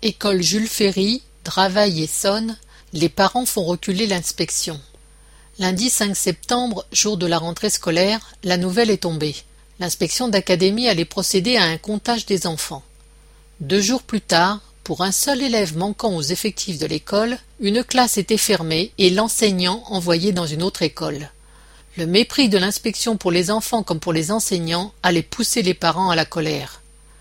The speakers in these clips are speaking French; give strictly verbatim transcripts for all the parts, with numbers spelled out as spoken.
École Jules Ferry, Draveil-Essonnes, les parents font reculer l'inspection. Lundi cinq septembre, jour de la rentrée scolaire, la nouvelle est tombée. L'inspection d'académie allait procéder à un comptage des enfants. Deux jours plus tard, pour un seul élève manquant aux effectifs de l'école, une classe était fermée et l'enseignant envoyé dans une autre école. Le mépris de l'inspection pour les enfants comme pour les enseignants allait pousser les parents à la colère.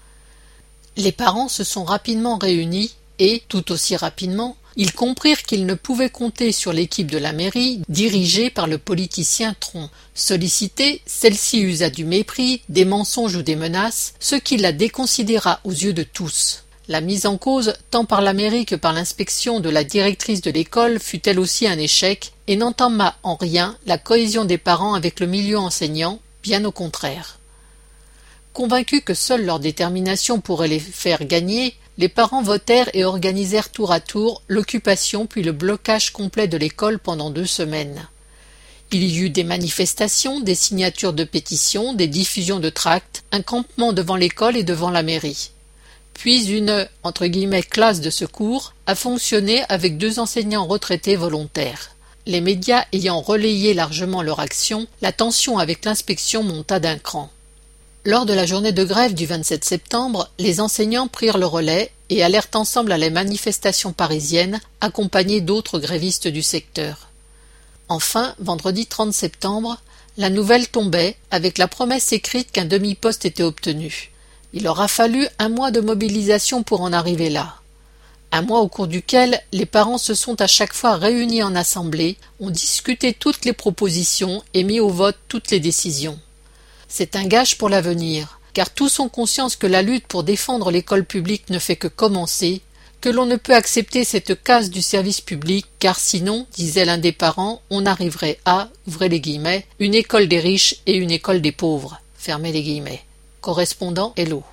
Les parents se sont rapidement réunis et, tout aussi rapidement, ils comprirent qu'ils ne pouvaient compter sur l'équipe de la mairie dirigée par le politicien Tron. Sollicitée, celle-ci usa du mépris, des mensonges ou des menaces, ce qui la déconsidéra aux yeux de tous. La mise en cause, tant par la mairie que par l'inspection de la directrice de l'école, fut elle aussi un échec et n'entama en rien la cohésion des parents avec le milieu enseignant, bien au contraire. Convaincus que seule leur détermination pourrait les faire gagner, les parents votèrent et organisèrent tour à tour l'occupation puis le blocage complet de l'école pendant deux semaines. Il y eut des manifestations, des signatures de pétitions, des diffusions de tracts, un campement devant l'école et devant la mairie. Puis une entre guillemets, classe de secours a fonctionné avec deux enseignants retraités volontaires. Les médias ayant relayé largement leur action, la tension avec l'inspection monta d'un cran. Lors de la journée de grève du vingt-sept septembre, les enseignants prirent le relais et allèrent ensemble à la manifestation parisienne, accompagnés d'autres grévistes du secteur. Enfin, vendredi trente septembre, la nouvelle tombait, avec la promesse écrite qu'un demi-poste était obtenu. Il aura fallu un mois de mobilisation pour en arriver là. Un mois au cours duquel les parents se sont à chaque fois réunis en assemblée, ont discuté toutes les propositions et mis au vote toutes les décisions. C'est un gage pour l'avenir, car tous ont conscience que la lutte pour défendre l'école publique ne fait que commencer, que l'on ne peut accepter cette casse du service public, car sinon, disait l'un des parents, on arriverait à, ouvrez les guillemets, une école des riches et une école des pauvres, fermez les guillemets. Correspondant Hello.